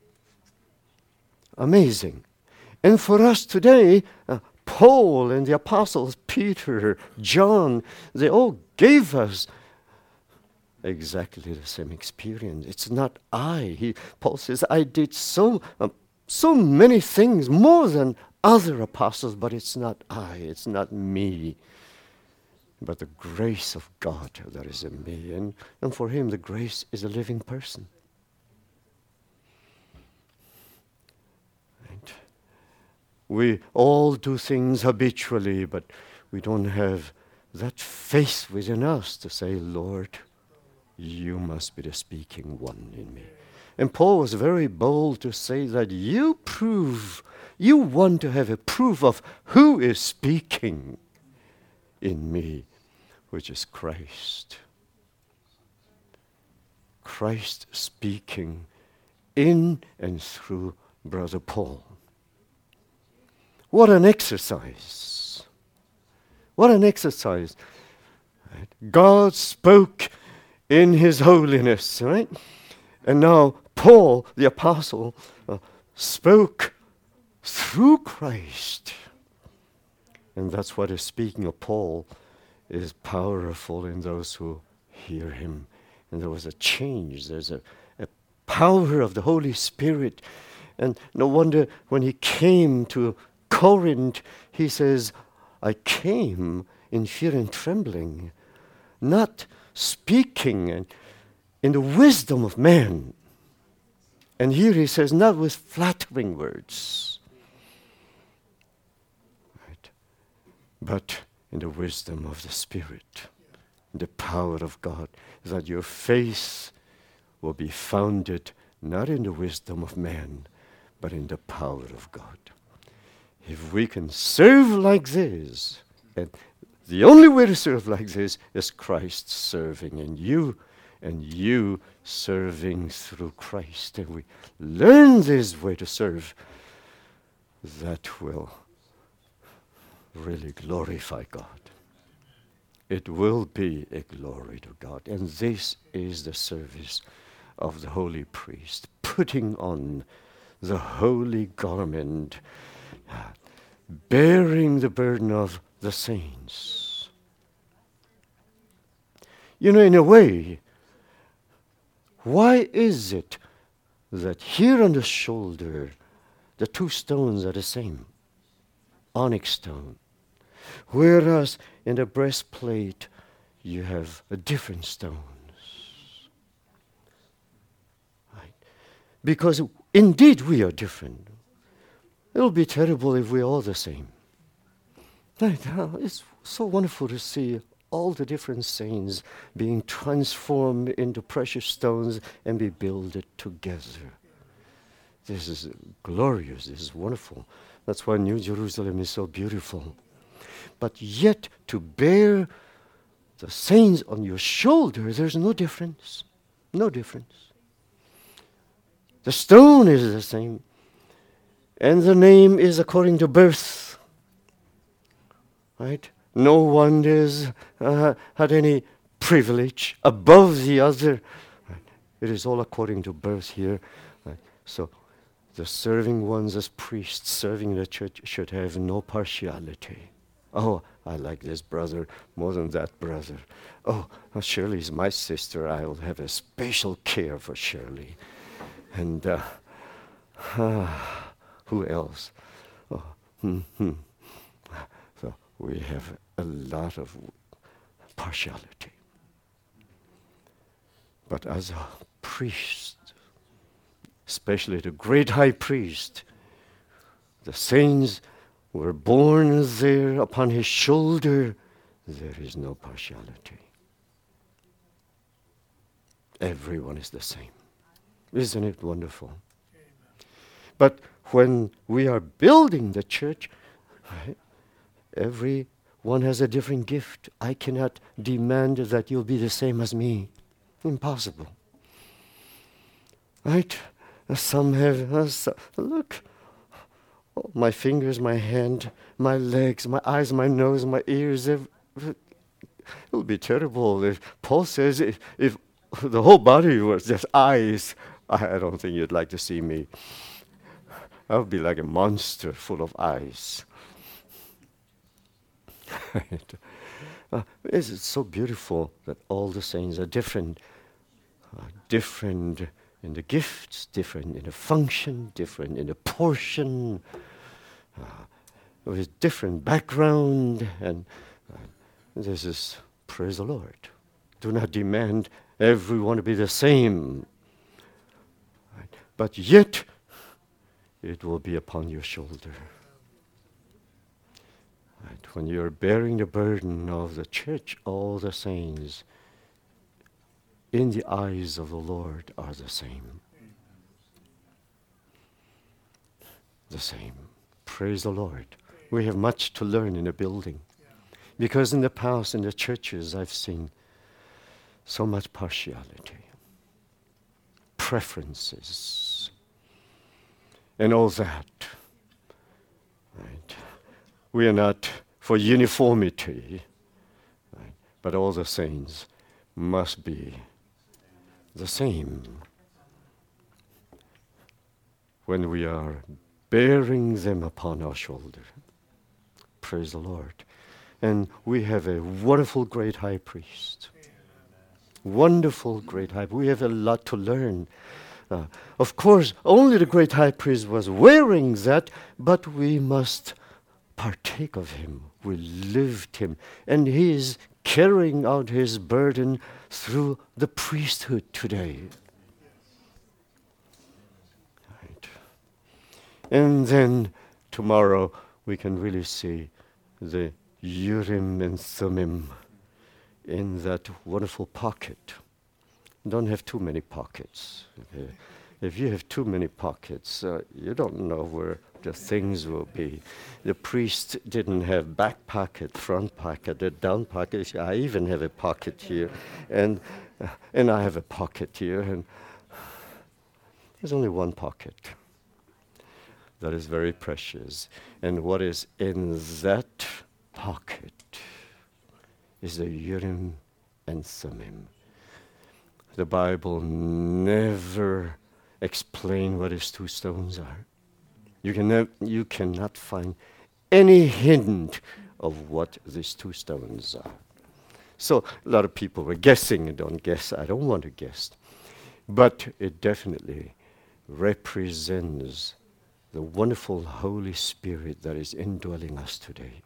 Amazing. And for us today, uh, Paul and the apostles, Peter, John, they all gave us exactly the same experience. It's not I. He, Paul says, I did so, uh, so many things, more than other apostles, but it's not I, it's not me, but the grace of God that is in me. And, and for him, the grace is a living person. We all do things habitually, but we don't have that faith within us to say, Lord, you must be the speaking one in me. And Paul was very bold to say that you prove, you want to have a proof of who is speaking in me, which is Christ. Christ speaking in and through Brother Paul. What an exercise. What an exercise. God spoke in his holiness, right? And now Paul, the apostle, uh, spoke through Christ. And that's what is speaking of Paul is powerful in those who hear him. And there was a change. There's a, a power of the Holy Spirit. And no wonder when he came to Corinth, he says, I came in fear and trembling, not speaking and in the wisdom of man. And here he says, not with flattering words, right, but in the wisdom of the Spirit, the power of God, that your faith will be founded not in the wisdom of man, but in the power of God. If we can serve like this, and the only way to serve like this is Christ serving in you, and you serving through Christ. And we learn this way to serve, that will really glorify God. It will be a glory to God. And this is the service of the holy priest, putting on the holy garment, bearing the burden of the saints. You know, in a way, why is it that here on the shoulder, the two stones are the same? Onyx stone. Whereas in the breastplate, you have a different stones. Right? Because indeed we are different. It'll be terrible if we're all the same. Right? It's so wonderful to see all the different saints being transformed into precious stones and be builded together. This is glorious. This is wonderful. That's why New Jerusalem is so beautiful. But yet to bear the saints on your shoulder, there's no difference. No difference. The stone is the same. And the name is according to birth. Right? No one is uh, had any privilege above the other. Right? It is all according to birth here. Right? So the serving ones as priests, serving the church, should have no partiality. Oh, I like this brother more than that brother. Oh, well, Shirley is my sister. I will have a special care for Shirley. And uh, uh, who else? Oh, hmm-hmm. So we have a lot of partiality. But as a priest, especially the great high priest, the saints were born there upon his shoulder. There is no partiality. Everyone is the same. Isn't it wonderful? Amen. But when we are building the church, right, everyone has a different gift. I cannot demand that you'll be the same as me. Impossible. Right? Some have, uh, so, look, oh, my fingers, my hand, my legs, my eyes, my nose, my ears. It will be terrible if Paul says if, if the whole body was just eyes, I don't think you'd like to see me. I would be like a monster full of eyes. uh, it's so beautiful that all the saints are different, uh, different in the gifts, different in the function, different in the portion, uh, with different background, and uh, this is, praise the Lord. Do not demand everyone to be the same. Right? But yet, it will be upon your shoulder. Right? When you're bearing the burden of the church, all the saints in the eyes of the Lord are the same. The same. Praise the Lord. We have much to learn in a building. Because in the past, in the churches, I've seen so much partiality, preferences, and all that. Right? We are not for uniformity, right? But all the saints must be the same when we are bearing them upon our shoulder. Praise the Lord. And we have a wonderful great high priest. Wonderful great high priest. We have a lot to learn. Uh, of course, only the great high priest was wearing that, but we must partake of him. We lived him. And he is carrying out his burden through the priesthood today. Right. And then tomorrow we can really see the Urim and Thummim in that wonderful pocket. Don't have too many pockets. Okay? If you have too many pockets, uh, you don't know where the things will be. The priest didn't have back pocket, front pocket, a down pocket. I even have a pocket here, and uh, and I have a pocket here, and there's only one pocket. That is very precious. And what is in that pocket is the Urim and Thummim. The Bible never explains what these two stones are. You can nev- you cannot find any hint of what these two stones are. So a lot of people were guessing and don't guess. I don't want to guess. But it definitely represents the wonderful Holy Spirit that is indwelling us today.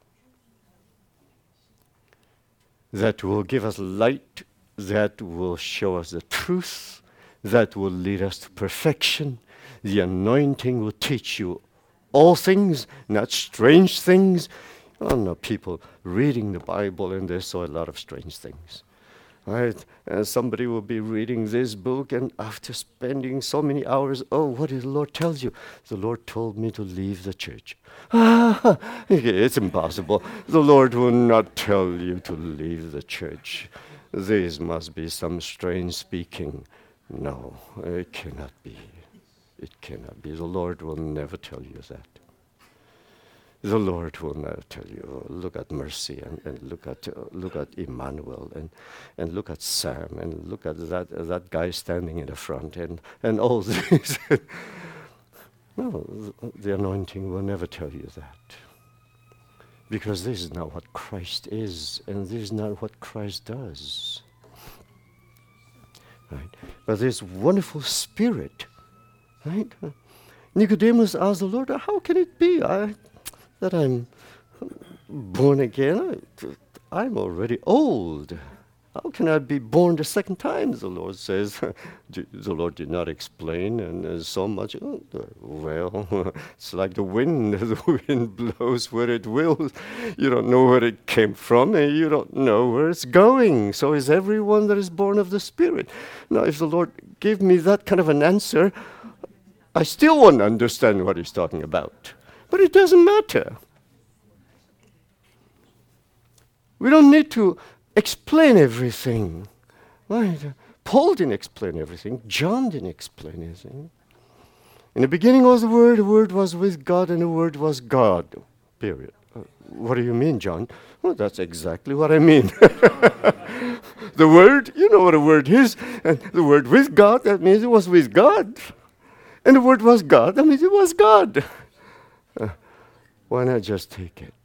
That will give us light, that will show us the truth, that will lead us to perfection. The anointing will teach you all things, not strange things. I don't know, people reading the Bible and they saw a lot of strange things. Right? And somebody will be reading this book, and after spending so many hours, oh, what did the Lord tell you? The Lord told me to leave the church. Ah, it's impossible. The Lord will not tell you to leave the church. This must be some strange speaking. No, it cannot be. It cannot be. The Lord will never tell you that. The Lord will never tell you, oh, look at Mercy, and, and look at uh, look at Emmanuel, and and look at Sam, and look at that uh, that guy standing in the front, and, and all this. No, the anointing will never tell you that. Because this is not what Christ is, and this is not what Christ does. Right? But this wonderful Spirit, right? Nicodemus asked the Lord, how can it be I, that I'm born again? I, I'm already old. How can I be born the second time? The Lord says. The Lord did not explain, and uh, so much. Oh, well, it's like the wind. The wind blows where it will. You don't know where it came from, and you don't know where it's going. So is everyone that is born of the Spirit. Now, if the Lord gave me that kind of an answer, I still won't understand what he's talking about. But it doesn't matter. We don't need to explain everything. Right? Paul didn't explain everything. John didn't explain anything. In the beginning was the Word, the Word was with God, and the Word was God. Period. Uh, what do you mean, John? Well, that's exactly what I mean. The Word, you know what a Word is. And the Word with God, that means it was with God. And the Word was God, that means it was God. Uh, why not just take it?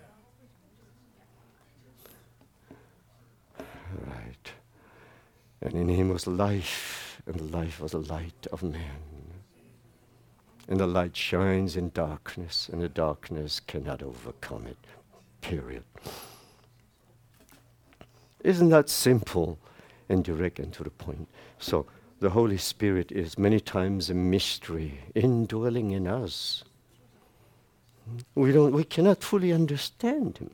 Right. And in him was life, and the life was the light of man. And the light shines in darkness, and the darkness cannot overcome it. Period. Isn't that simple and direct and to the point? So the Holy Spirit is many times a mystery indwelling in us. We don't. We cannot fully understand him.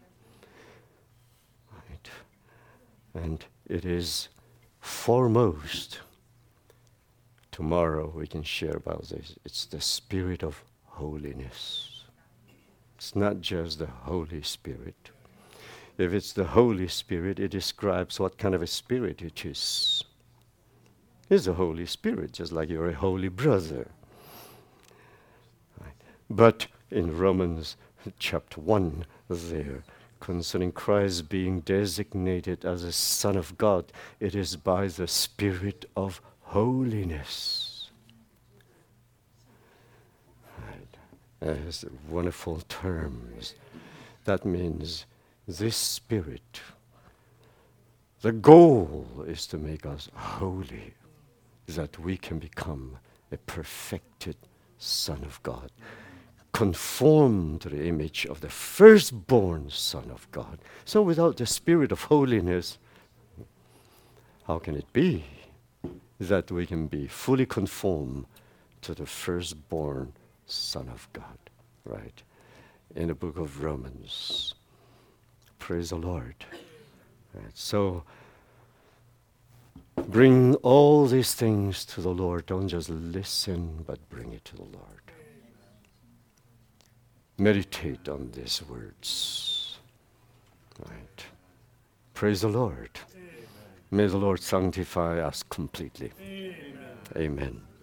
Right. And it is foremost. Tomorrow we can share about this. It's the Spirit of holiness. It's not just the Holy Spirit. If it's the Holy Spirit, it describes what kind of a spirit it is. It's the Holy Spirit, just like you're a holy brother. Right. But in Romans chapter one, there, concerning Christ being designated as a Son of God, it is by the Spirit of holiness. Right. As wonderful terms. That means this Spirit, the goal is to make us holy, that we can become a perfected Son of God, conform to the image of the firstborn Son of God. So without the Spirit of holiness, how can it be that we can be fully conformed to the firstborn Son of God? Right? In the book of Romans. Praise the Lord. Right. So, bring all these things to the Lord. Don't just listen, but bring it to the Lord. Meditate on these words. Right. Praise the Lord. Amen. May the Lord sanctify us completely. Amen. Amen.